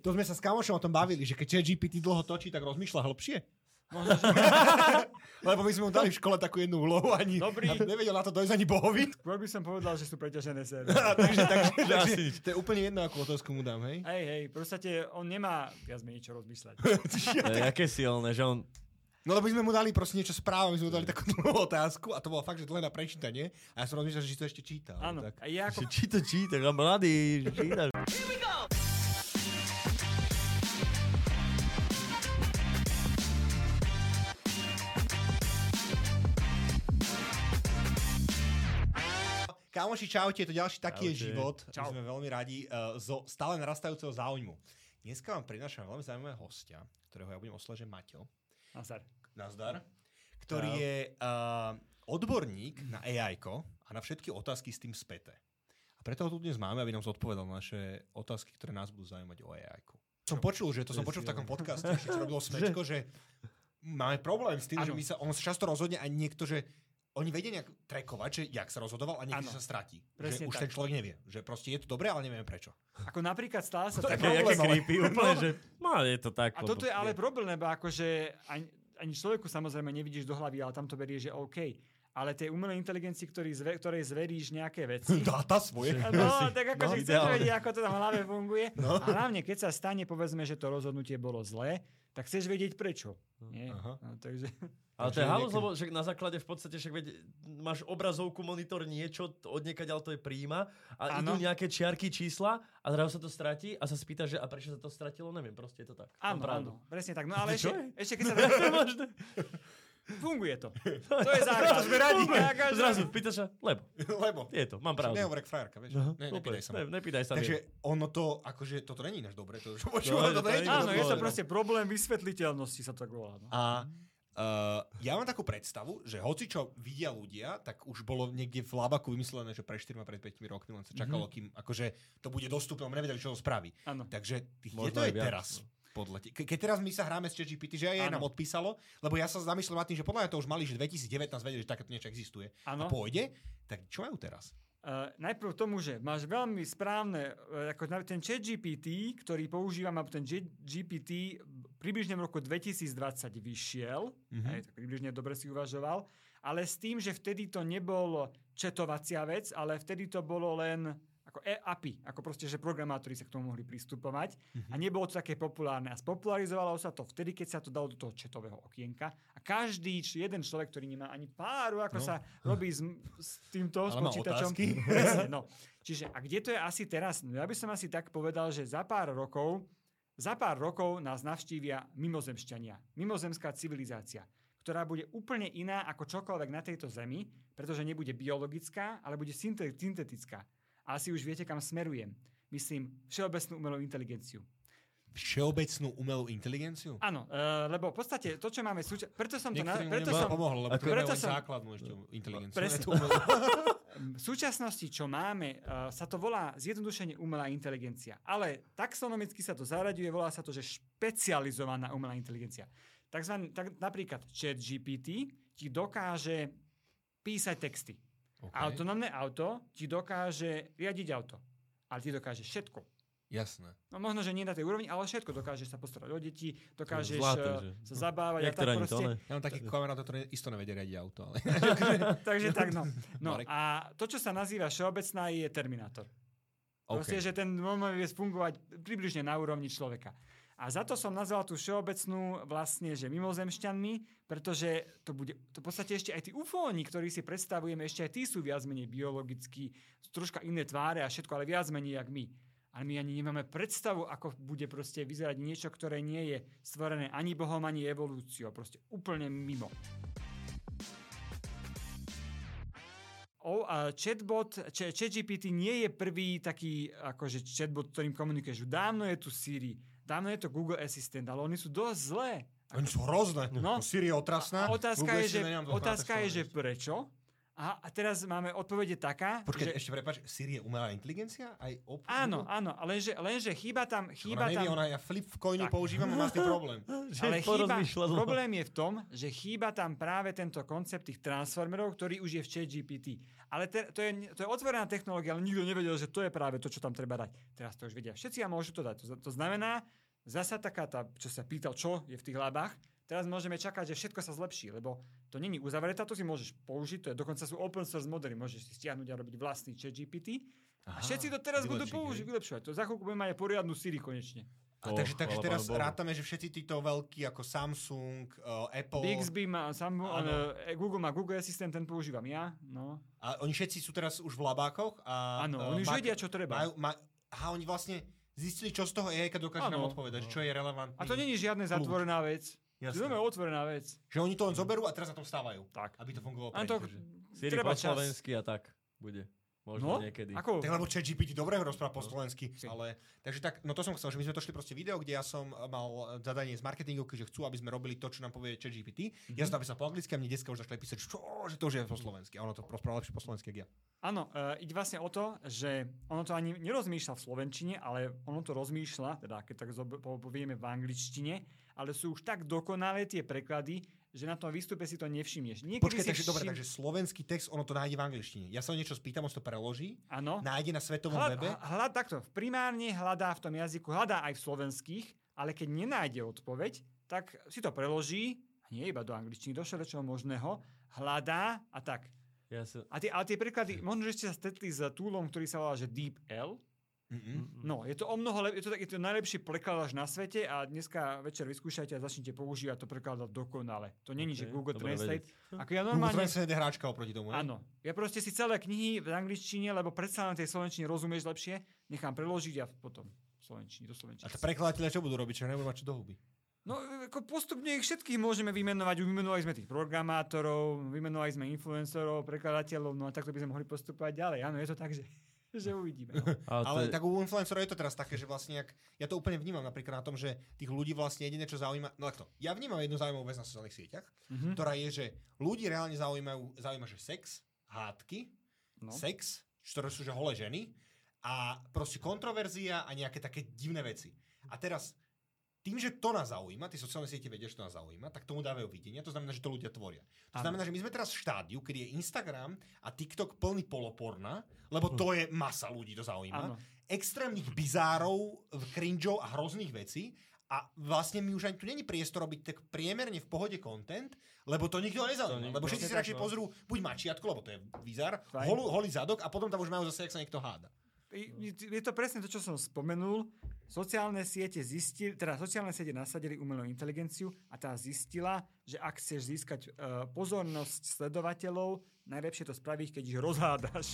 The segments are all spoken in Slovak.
To sme sa s kamošom o tom bavili, že keď ChatGPT dlho točí, tak rozmýšľa hlbšie. Možno, že... Lebo my sme mu dali v škole takú jednu úlohu, ani nevedel na to dojsť ani bohovi. Skôr by som povedal, že sú preťažené servery. takže to je úplne jedno, akú otázku mu dám, hej? Hej, proste on nemá viac menej čo rozmýšľať. Jaké silné, že on... No lebo sme mu dali proste niečo správa, my sme mu dali takú dlhú otázku a to bolo fakt, že dlhé na prečítanie a ja som rozmýšľal, že si to ešte čítal. Áno. Tak. A ja ako... Či to číta, a mladý, čítaš. Kámoši, čaute, je to ďalší Taký je život. Čau. My sme veľmi radi zo stále narastajúceho záujmu. Dneska vám prinášam veľmi zaujímavého hostia, ktorého ja budem oslovať, že Maťo. Nazdar. Ktorý je odborník na AI-ko a na všetky otázky s tým späté. A preto ho tu dnes máme, aby nám zodpovedal na naše otázky, ktoré nás budú zaujímať o AI-ku. Som počul v takom podcaste, čo robilo Smečko, že máme problém s tým, že on sa často rozhodne a niekto, že oni vedia nejak trackovať, že jak sa rozhodoval a niekto sa stratí. Že už ten človek nevie. Že proste je to dobré, ale nevieme prečo. Ako napríklad stále sa... To je jaké creepy, úplne, že je to tak. A toto je ale problém, lebo akože ani človeku samozrejme nevidíš do hlavy, ale tam to berie, že OK. Ale tej umelej inteligencii, ktorej zveríš nejaké veci... Dáta svoje. No, tak akože chceš vedieť, ako to tam v hlave funguje. No. A hlavne, keď sa stane, povedzme, že to rozhodnutie bolo zlé, tak chceš vedieť prečo. Nie? No, takže... Ale to je halus, lebo že na základe v podstate však máš obrazovku, monitor, niečo, odniekaď, ale to je príjma a idú nejaké čiarky, čísla a zrazu sa to stratí a sa spýta, že a prečo sa to stratilo, neviem, proste je to tak. Áno, presne tak. No ale ešte keď sa... Funguje to. To je základ. Sme radi. Zrazu pýtaš sa, lebo. Je to, mám pravdu. Nehovorek frajerka, vieš. Nepýtaj sa. Takže ono to, akože toto není ináč dobre. Áno, je to proste problém vysvetliteľnosti, sa to tak volá. A ja mám takú predstavu, že hoci čo vidia ľudia, tak už bolo niekde v Labaku vymyslené, že pre 4 pred 5 rokmi len sa čakalo, kým akože to bude dostupné, nevedeli, čo to spraví. Takže kde to je teraz? Keď teraz my sa hráme s ChatGPT, že aj nám odpísalo, lebo ja sa zamýšľam nad tým, že podľa mňa to už mali, že 2019 vedeli, že takéto niečo existuje. A pôjde, tak čo majú teraz? Najprv tomu, že máš veľmi správne, ako ten ChatGPT, ktorý používam, alebo ten GPT približne v roku 2020 vyšiel, tak približne dobre si uvažoval, ale s tým, že vtedy to nebol četovacia vec, ale vtedy to bolo len ako API, ako proste, že programátori sa k tomu mohli pristupovať a nebolo to také populárne. A spopularizovalo sa to vtedy, keď sa to dalo do toho chatového okienka a každý jeden človek, ktorý nemá ani páru, ako sa robí s týmto s počítačom. No. Čiže a kde to je asi teraz? No ja by som asi tak povedal, že za pár rokov nás navštívia mimozemšťania. Mimozemská civilizácia, ktorá bude úplne iná ako čokoľvek na tejto zemi, pretože nebude biologická, ale bude syntetická. A asi už viete, kam smerujem. Myslím, všeobecnú umelú inteligenciu. Všeobecnú umelú inteligenciu? Áno, lebo v podstate to, čo máme preto som to... pomohol, lebo preto som základnú ešte inteligenciu. V súčasnosti, čo máme, sa to volá zjednodušene umelá inteligencia. Ale taxonomicky sa to zaraďuje, volá sa to, že špecializovaná umelá inteligencia. Napríklad ChatGPT ti dokáže písať texty. Okay. Autonómne auto ti dokáže riadiť auto. Ale ti dokáže všetko. Jasné. No možno, že nie na tej úrovni, ale všetko. Dokážeš sa postarať o deti, dokážeš sa zabávať. A tak proste. Ja mám taký kamarát, ktorý isto nevedie riadiť auto. Ale... Takže tak, no. A to, čo sa nazýva všeobecná, je Terminátor. Proste, že ten môže fungovať približne na úrovni človeka. A za to som nazval tú všeobecnú vlastne, že mimozemšťanmi, pretože to bude v podstate ešte aj tí ufóni, ktorí si predstavujeme, ešte aj tí sú viac menej biologicky, troška iné tváre a všetko, ale viac menej jak my. Ale my ani nemáme predstavu, ako bude proste vyzerať niečo, ktoré nie je stvorené ani Bohom, ani evolúciou. Proste úplne mimo. ChatGPT nie je prvý taký akože chatbot, ktorým komunikuješ. Dávno je tu Siri, dávno je to Google Assistant, ale oni sú dosť zlé. Oni sú hrozné. No. Siri je otrasná. Otázka je, že prečo? A teraz máme odpovede taká... Počkaj, ešte prepáč, Siri je umelá inteligencia? Áno, lenže chýba tam... Ja flip v coinu používam a mám s tým problém. Ale problém je v tom, že chýba tam práve tento koncept tých transformerov, ktorý už je v ChatGPT. Ale to je otvorená technológia, ale nikto nevedel, že to je práve to, čo tam treba dať. Teraz to už vedia všetci a môžu to dať. To znamená, zasa taká tá, čo sa pýtal, čo je v tých hlavách, teraz môžeme čakať, že všetko sa zlepší, lebo to není uzavretá, to si môžeš použiť, to je dokonca sú open source modely, môžeš si stiahnuť a robiť vlastný ChatGPT. A všetci to teraz budú vylepšovať. To za chvíľku budeme mať aj poriadnu Siri konečne. Takže teraz rátame, že všetci títo veľkí ako Samsung, Apple... Bixby má Google má Google Assistant, ten používam ja. No. A oni všetci sú teraz už v labákoch? Áno, oni už vedia, čo treba. Oni vlastne zistili, čo z toho AI dokáže nám odpovedať, čo je relevantné. A to nie je žiadna zatvorená vec. To je otvorená vec. Že oni to len zoberú a teraz na tom stávajú. Tak. Aby to fungovalo Siri po slovensky a tak bude. Možno niekedy. Tak lebo ChatGPT dobre rozpráva po slovensky. Takže tak, to som chcel, že my sme to šli proste video, kde ja som mal zadanie z marketingovky, že chcú, aby sme robili to, čo nám povie ChatGPT. Ja som to napísal po anglicky a mne dneska už začali písať, že to už je po slovensky. A ono to rozpráva lepšie po slovensky, ako ja. Áno, ide vlastne o to, že ono to ani nerozmýšľa v slovenčine, ale ono to rozmýšľa, teda keď tak povieme v angličtine, ale sú už tak dokonalé tie preklady, že na tom výstupe si to nevšimneš. Počkaj, takže slovenský text, ono to nájde v angličtine. Ja sa o niečo spýtam, on to preloží, nájde na svetovom webe. Takto, primárne hľadá v tom jazyku, hľadá aj v slovenských, ale keď nenájde odpoveď, tak si to preloží, nie iba do angličtiny, do všeličoho možného, hľadá a tak. Ale tie preklady, možno, že ste sa stretli s toolom, ktorý sa volá, že DeepL. No, je to o mnoho je to najlepší prekladač na svete a dneska večer vyskúšajte a začnite používať to prekladať dokonale. To není, že Google Translate. Google Translate je hráčka oproti tomu, ne? Áno. Ja proste si celé knihy v angličtine, lebo predsa len tej slovenčine rozumieš lepšie, nechám preložiť a potom do slovenčiny. A prekladateľe čo budú robiť, čo nebudú mať čo do huby? No, ako postupne ich všetkých môžeme vymenovať. Vymenovali sme tých programátorov, vymenovali sme influencerov, prekladateľov, no a takto by sme mohli postupovať ďalej. Áno, je to tak, že uvidíme. No. Ale tak u influencerov je to teraz také, že vlastne, ja to úplne vnímam napríklad na tom, že tých ľudí vlastne jediné, čo zaujíma, ja vnímam jednu zaujímavú vec na sociálnych sieťach, ktorá je, že ľudí reálne zaujíma, že sex, hádky, sex, ktoré sú že holé ženy a proste kontroverzia a nejaké také divné veci. A teraz tým, že to nás zaujíma, tie sociálne siete vedia, že to nás zaujíma, tak tomu dávajú videnia, to znamená, že to ľudia tvoria. To znamená, že my sme teraz v štádiu, kedy je Instagram a TikTok plný poloporna, lebo to je masa ľudí, to zaujíma. Extrémnych bizárov, cringeov a hrozných vecí a vlastne my už ani tu není priestor robiť tak priemerne v pohode content, lebo to nikto nezaujíma. Lebo všetci si radšej pozrú buď mačiatko, lebo to je bizár, holý zadok a potom tam už majú zase, jak sa niekto háda. Je to presne to, čo som spomenul. Sociálne siete nasadili umelú inteligenciu a tá zistila, že ak chceš získať pozornosť sledovateľov, najlepšie to spravíš, keď ich rozhádaš.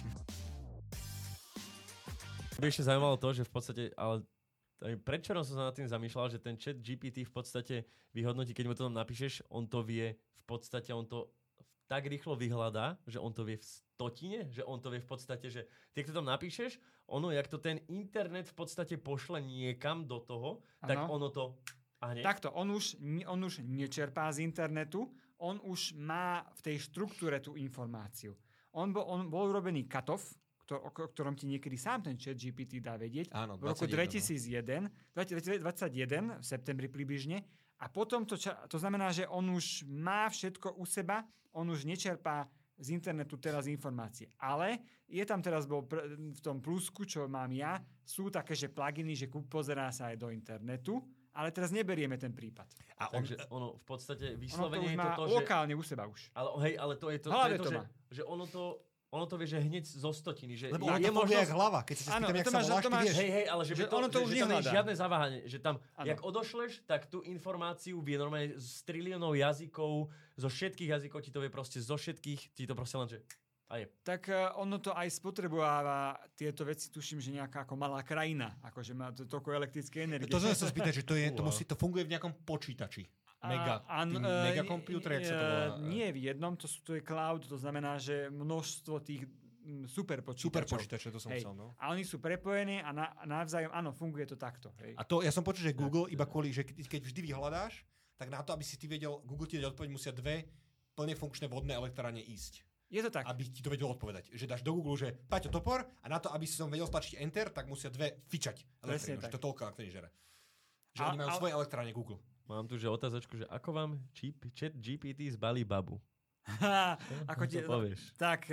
By ešte zaujímalo to, že v podstate, ale predčerom som sa nad tým zamýšľal, že ten chat GPT v podstate vyhodnotí, keď mu to tam napíšeš, on to vie, v podstate on to tak rýchlo vyhľadá, že on to vie v stotine, že on to vie v podstate, že ty, keď to tam napíšeš, ono, jak to ten internet v podstate pošle niekam do toho, tak ono to... Takto, on už nečerpá z internetu, on už má v tej štruktúre tú informáciu. On bol urobený cut-off, o ktorom ti niekedy sám ten chat GPT dá vedieť. Áno, v roku 2021, v septembri približne. A potom to znamená, že on už má všetko u seba, on už nečerpá z internetu teraz informácie. Ale je tam teraz v tom plusku, čo mám ja, sú také, že pluginy, že pozerá sa aj do internetu, ale teraz neberieme ten prípad. Takže ono v podstate vyslovene je to, že... lokálne u seba už. Ale to je to, že ono to vie, že hneď zo stotiny. Že lebo ono to funguje jak hlava. Keď sa spýtam, jak sa voláš, ty vieš. Hej, ale že ono to už tam nie je žiadne zaváhanie. Že tam, jak odošleš, tak tú informáciu vie normálne z triliónov jazykov, zo všetkých jazykov ti to vie proste, zo všetkých ti to proste len, že... Tak ono to aj spotrebováva tieto veci, tuším, že nejaká ako malá krajina, akože má toľko elektrické energie. To som sa spýtať, že to funguje v nejakom počítači. Megakomputer, jak sa to volá? Nie v jednom, to je cloud, to znamená, že množstvo tých superpočítačov, to som chcel, no. A oni sú prepojení a navzájom, áno, funguje to takto. Hej. A to, ja som počul, že Google iba kvôli, že keď vždy vyhľadáš, tak na to, aby si ty vedel, Google ti dať odpoveď, musia 2 plne funkčné vodné elektrárne ísť. Je to tak. Aby ti to vedelo odpovedať. Že dáš do Google, že Paťo topor a na to, aby si som vedel stlačiť Enter, tak musia 2 fičať elektrínu. Že to toľko elektriny žere. Že oni majú svoje elektrárne Google. Mám tu že otázočku, že ako vám chat GPT zbalí babu? Ako ti povieš? Tak,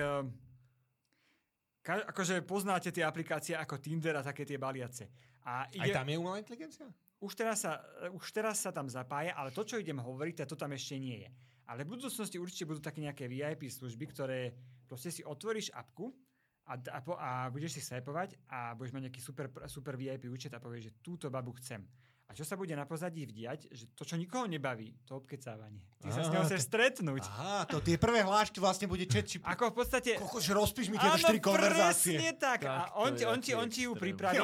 akože poznáte tie aplikácie ako Tinder a také tie baliace. Aj tam je umelá inteligencia? Už teraz sa tam zapája, ale to, čo idem hovoriť, to tam ešte nie je. Ale v budúcnosti určite budú také nejaké VIP služby, ktoré proste si otvoríš apku a budeš si swipovať a budeš mať nejaký super VIP účet a povieš, že túto babu chcem. A čo sa bude na pozadí vdiať, že to, čo nikoho nebaví, to obkecávanie. Ty sa s ňou chceš stretnúť. Aha, to tie prvé hlášky vlastne bude ChatGPT. Ako v podstate... Že rozpíš mi tieto 4 konverzácie. Presne tak. A on ti ju pripraví.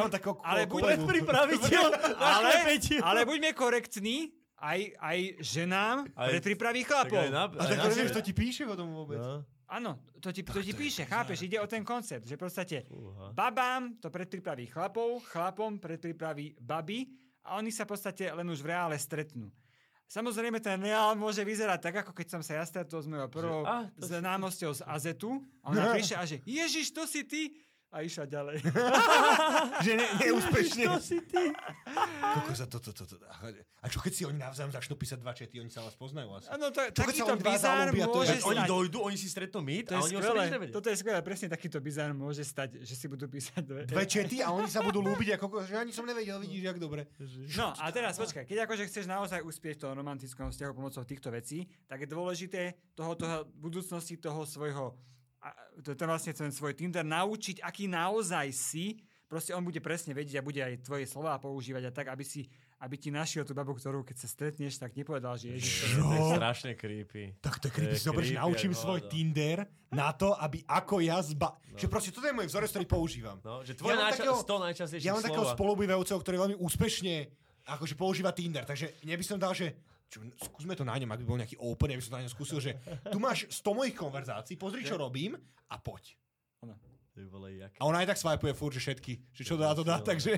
Ale buďme korektní, aj ženám predpripraví chlapov. A tak nevieš, to ti píše o tom vôbec. Áno, to ti píše, chápeš, ide o ten koncept, že proste babám to predpripraví chlapom predpripraví baby a oni sa v podstate len už v reále stretnú. Samozrejme, ten reál môže vyzerať tak, ako keď som sa ja stretol s mojou prvou známosťou z Azetu a ona prišla a že Ježiš, to si ty? A išla ďalej. Že neúspešne. To si ty. Koľko za toto. A čo keď si oni navzájom začnú písať 2 chaty, oni sa vás poznajú asi? Áno, takýto bizár môže stať. Oni dojdú, oni si stretnú meet a oni o sebe nevedia. Toto je skvelé, presne takýto bizár môže stať, že si budú písať 2 chaty a oni sa budú ľúbiť, ako že ani som nevedel, vidíš, jak dobre. No a teraz počkaj, keď akože chceš naozaj uspieť v tom romantickom vzťahu pomocou týchto vecí, tak je dôležité toho budúcnosti toho svojho to je vlastne ten svoj Tinder naučiť, aký naozaj si, proste on bude presne vedieť a bude aj tvoje slová používať a tak, aby ti našiel tú babu, ktorú keď sa stretneš, tak nepovedal, že Ježiš. To je strašne creepy. Tak to je creepy. Dobre, že naučím svoj Tinder na to, aby ako ja Že proste toto je môj vzorec, ktorý používam. No, že tvoje 100 najčastejších slova. Ja mám takého spolubývajúceho, ktorý veľmi úspešne akože používa Tinder, takže mne by som dal, že skúsme to na ňom, ak by bol nejaký open, ja by som na ňom skúsil, že tu máš 100 mojich konverzácií, pozri, čo robím a poď. A ona aj tak swipeuje furt, že všetky, že čo dá, to dá, takže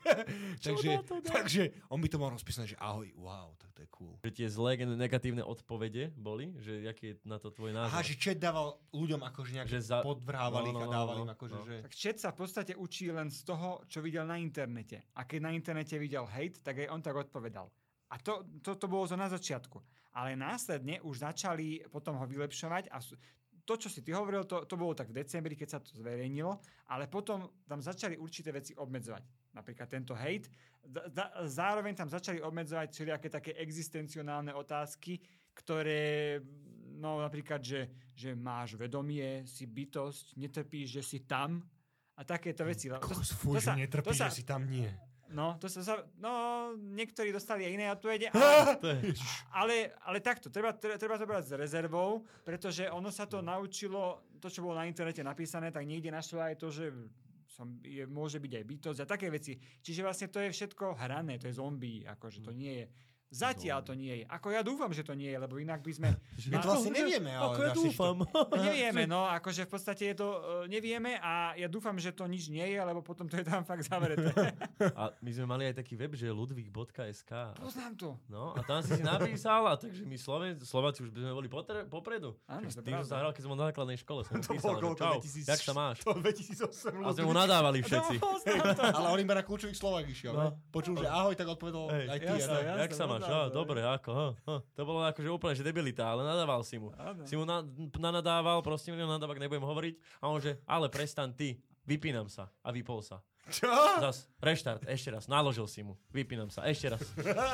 on by to mal rozpísať, že ahoj, wow, tak to je cool. Že tie zlé negatívne odpovede boli, že aký je na to tvoj názor? Aha, že chat dával ľuďom akože nejak podvrhávali ich a dávali im akože, že... Tak chat sa v podstate učí len z toho, čo videl na internete. A keď na internete videl hate, tak aj on tak odpovedal. A to bolo na začiatku. Ale následne už začali potom ho vylepšovať a to, čo si ty hovoril, to bolo tak v decembri, keď sa to zverejnilo, ale potom tam začali určité veci obmedzovať. Napríklad tento hate. Zároveň tam začali obmedzovať všelijaké také existencionálne otázky, ktoré, no napríklad, že máš vedomie, si bytosť, netrpíš, že si tam a takéto veci. Že netrpíš, že si tam nie. No, niektorí dostali aj iné odpovede, ale takto, treba to brať s rezervou, pretože ono sa to naučilo, to, čo bolo na internete napísané, tak niekde našlo aj to, že môže byť aj bytosť a také veci. Čiže vlastne to je všetko hrané, to je zombie, akože to nie je. Zatiaľ to nie je. Ako ja dúfam, že to nie je, lebo inak by sme... My to vlastne nevieme, ale... Ako ja dúfam. Nevieme, no, akože v podstate je to... nevieme a ja dúfam, že to nič nie je, lebo potom to je tam fakt zavreté. A my sme mali aj taký web, že ludwig.sk. Poznám to. No, a tam si napísal, a takže my Slováci už by sme boli popredu. Áno, to tým som sa hral, keď som bol na základnej škole. Som to písal, bolo čau, jak sa máš? To 2008. A sme mu nadávali všetci. Ale on iba na kľúčových slovách išiel. Počul, že ahoj, tak odpovedal aj ty. Jak sa máš? Dobre, ako, to bolo akože úplne že debilita, ale nadával si mu. Si mu nanadával, proste milión nadávak, nebudem hovoriť. A on že, ale prestan ty, vypínam sa. A vypol sa. Čo? Zas, reštart, ešte raz, naložil si mu. Vypínam sa, ešte raz.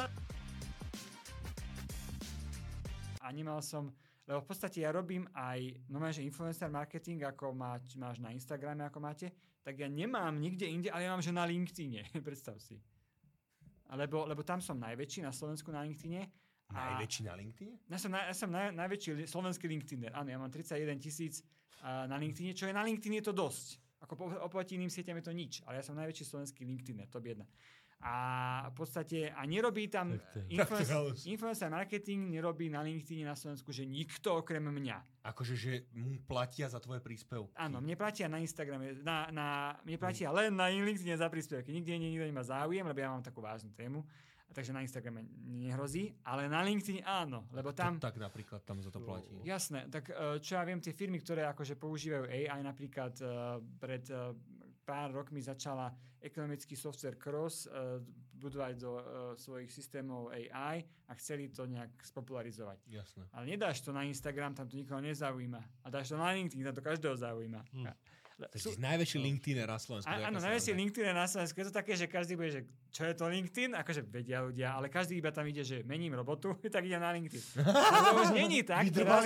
Nemal som, lebo v podstate ja robím aj že influencer marketing, ako máš na Instagrame, ako máte, tak ja nemám nikde inde, ale ja mám, že na LinkedIne, predstav si. Lebo tam som najväčší na Slovensku na LinkedIne. Najväčší na LinkedIne? Ja som najväčší slovenský LinkedIner. Áno, ja mám 31 000 na LinkedIne, čo je na LinkedIne je to dosť. Ako oproti iným sieťam je to nič, ale ja som najväčší slovenský LinkedIner, top 1. A v podstate nerobí tam influencer marketing, nerobí na LinkedIn na Slovensku, že nikto okrem mňa. Akože, že mu platia za tvoje príspevky. Áno, mne platia na Instagrame, mne platia len na LinkedIn za príspevky. Nikto nemá záujem, lebo ja mám takú vážnu tému. Takže na Instagrame nehrozí, ale na LinkedIn áno, lebo tam... Tak napríklad tam za to platí. Jasné, tak čo ja viem, tie firmy, ktoré akože používajú AI, napríklad pred pár rokmi začala ekonomický software Cross budovať do svojich systémov AI a chceli to nejak spopularizovať. Jasné. Ale nedáš to na Instagram, tam to nikoho nezaujíma. A dáš to na LinkedIn, tam to každého zaujíma. Takže najväčší LinkedIner na Slovensku. Áno, najväčší LinkedIner na Slovensku. Je to také, že každý bude, že čo je to LinkedIn? Akože vedia ľudia, ale každý iba tam ide, že mením robotu, tak ide na LinkedIn. To už není tak.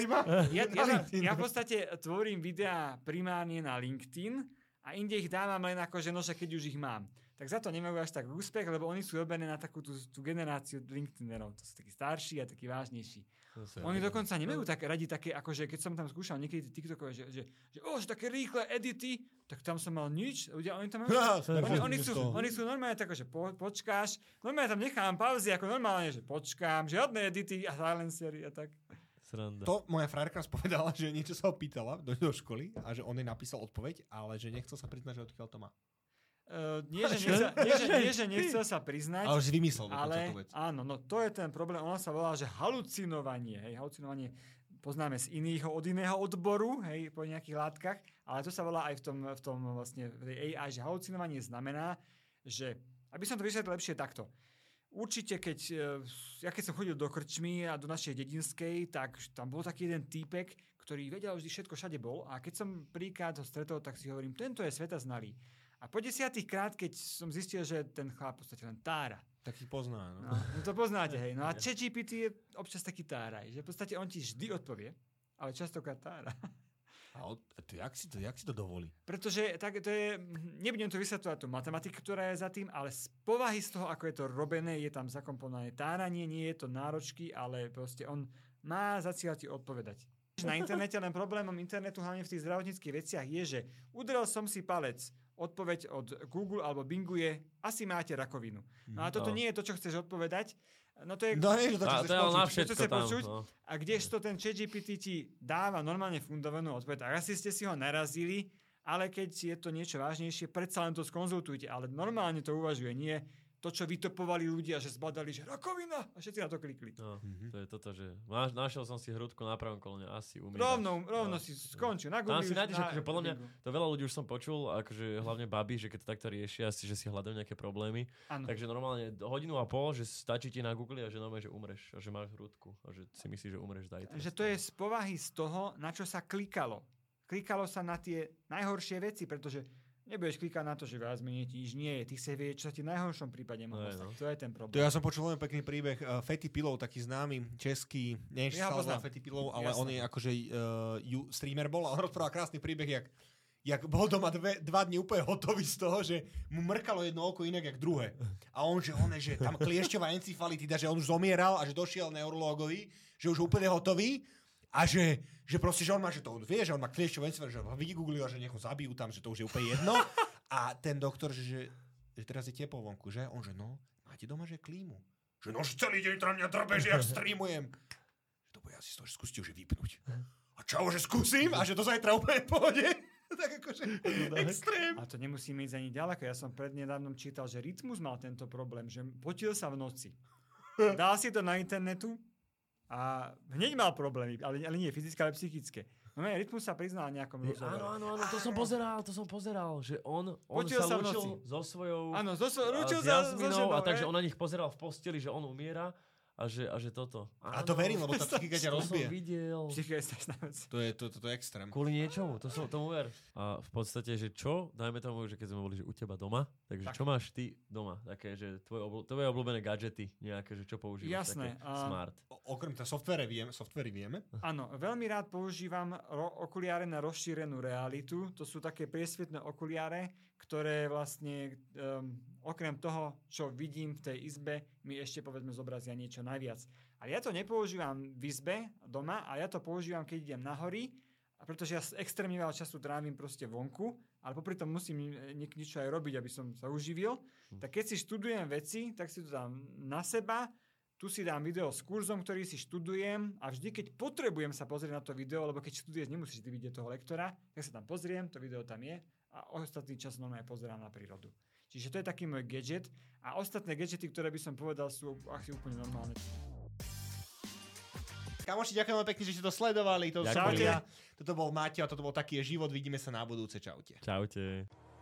Ja v podstate tvorím videá primárne na LinkedIn a inde ich dávam len ako, že nože, keď už ich mám. Tak za to nemajú až tak úspech, lebo oni sú robené na takú tú generáciu LinkedInerov. To sú takí starší a takí vážnejší. Oni dokonca nemajú tak radi také, akože keď som tam skúšal niekedy TikTokové, že také rýchle edity, tak tam som mal nič. Oni tam oni sú normálne tak, že počkáš, normálne tam nechám pauzy, ako normálne, že počkám, žiadne edity a silencery a tak. Sranda. To moja frajerka spovedala, že niečo sa ho pýtala do školy a že on jej napísal odpoveď, ale že nechcel sa priznať, že odkiaľ to má. Nie, že nechcel sa priznať. Ale že vymyslel dokonca tú vec. Áno, no to je ten problém. Ona sa volá, že halucinovanie. Hej, halucinovanie poznáme od iného odboru, hej, po nejakých látkach, ale to sa volá aj v tom vlastne v tej AI, že halucinovanie znamená, že, aby som to vysvetlil lepšie takto, určite keď som chodil do krčmy a do našej dedinskej, tak tam bol taký jeden týpek, ktorý vedel, vždy všetko všade bol a keď som prvýkrát ho stretol, tak si hovorím, tento je svetaznalý. A po 10. krát, keď som zistil, že ten chlap v podstate len tára. Tak ich pozná, no. No to poznáte, hej. No a ChatGPT je občas taký táraj, že v podstate on ti vždy odpovie, ale častokrát tára. A jak si to dovolí? Pretože tak to je, nebudem to vysvetľovať tú matematiku, ktorá je za tým, ale z povahy z toho, ako je to robené, je tam zakomponované táranie, nie je to náročky, ale proste on má za cieľ ti odpovedať. Na internete len problémom internetu, hlavne v tých zdravotníckych veciach, je, že udrel som si palec. Odpoveď od Google alebo Bingu je, asi máte rakovinu. No a toto nie je to, čo chceš odpovedať. No to je to chceš počuť. A kdežto ten ChatGPT ti dáva normálne fundovanú odpoveď. A asi ste si ho narazili, ale keď je to niečo vážnejšie, predsa len to skonzultujte. Ale normálne to uvažuje, nie to, čo vytopovali ľudia, že zbadali, že rakovina a všetci na to klikli. No, to je toto, že našiel som si hrudku na pravom kolene, asi umývaš. Rovno si skončil na Google. Tam si nájdeš, akože podľa mňa, to veľa ľudí už som počul, akože hlavne babi, že keď to takto riešia, že si hľadajú nejaké problémy. Ano. Takže normálne hodinu a pol, že stačí ti na Google a že normálne, že umreš a že máš hrudku a že si myslíš, že umreš zajtra. Že to je z povahy z toho, na čo sa klikalo. Klikalo sa na tie najhoršie veci, pretože nebudeš klikať na to, že viac menej nič nie je. Ty sa vie, čo sa ti v najhoršom prípade mohlo stať. To je ten problém. To ja som počul veľmi pekný príbeh. Fetty Pillow, taký známy český, neviem, či sa volá Fetty Pillow, ale on je akože streamer bol a on rozprával krásny príbeh, jak bol doma 2 dní úplne hotový z toho, že mu mrkalo jedno oko inak jak druhé. A on, že tam kliešťová encefalitida, že on už zomieral a že došiel neurologovi, že už úplne hotový. A že proste, že on má, že to vie, že on má kliešťovú encefalitu, že ho vygooglil, že nech ho zabijú tam, že to už je úplne jedno. A ten doktor, že teraz je teplo vonku, že? On, že no, máte doma, že klímu. Že no, že celý deň tam mňa drbe, že ja streamujem. Že to bude asi z toho, že skúste už vypnúť. A čau, že skúsim a že to zajtra úplne v pohode. Tak akože extrém. A to nemusíme ísť ani ďaleko. Ja som prednedávnom čítal, že Rytmus mal tento problém, že potil sa v noci. Dal si to na internetu a hneď mal problémy, ale nie fyzické, ale psychické. No Rytmus sa priznal nejakom rozhovore. Áno, to som pozeral, že on sa lúčil so svojou Jasminou a takže on na nich pozeral v posteli, že on umiera a že toto. A to verím, lebo tá psychika ťa rozbije. To som videl. Psychika je strašná vec. To je extrém. Kvôli niečomu, tomu ver. A v podstate, že čo, dajme tomu, že keď sme boli že u teba doma, takže čo máš ty doma? Také, že tvoje obľúbené gadžety, nejaké, že čo používaš? Jasné. Také smart. Okrem softvery vieme? Áno, veľmi rád používam okuliare na rozšírenú realitu. To sú také priesvitné okuliare, ktoré vlastne okrem toho, čo vidím v tej izbe, mi ešte povedzme zobrazia niečo najviac. Ale ja to nepoužívam v izbe doma, a ja to používam, keď idem na hory, pretože ja extrémne veľa času trávim proste vonku a ale popri tom musím niečo aj robiť, aby som sa uživil. Tak keď si študujem veci, tak si to dám na seba, tu si dám video s kurzom, ktorý si študujem a vždy, keď potrebujem sa pozrieť na to video, lebo keď študuješ, nemusíš ty vidieť toho lektora, tak sa tam pozriem, to video tam je a ostatný čas normálne pozerám na prírodu. Čiže to je taký môj gadget a ostatné gadgety, ktoré by som povedal, sú asi úplne normálne. Kamoši, ďakujem pekne, že ste to sledovali. Toto bol Maťo a toto bol Taký je život. Vidíme sa na budúce. Čaute. Čaute.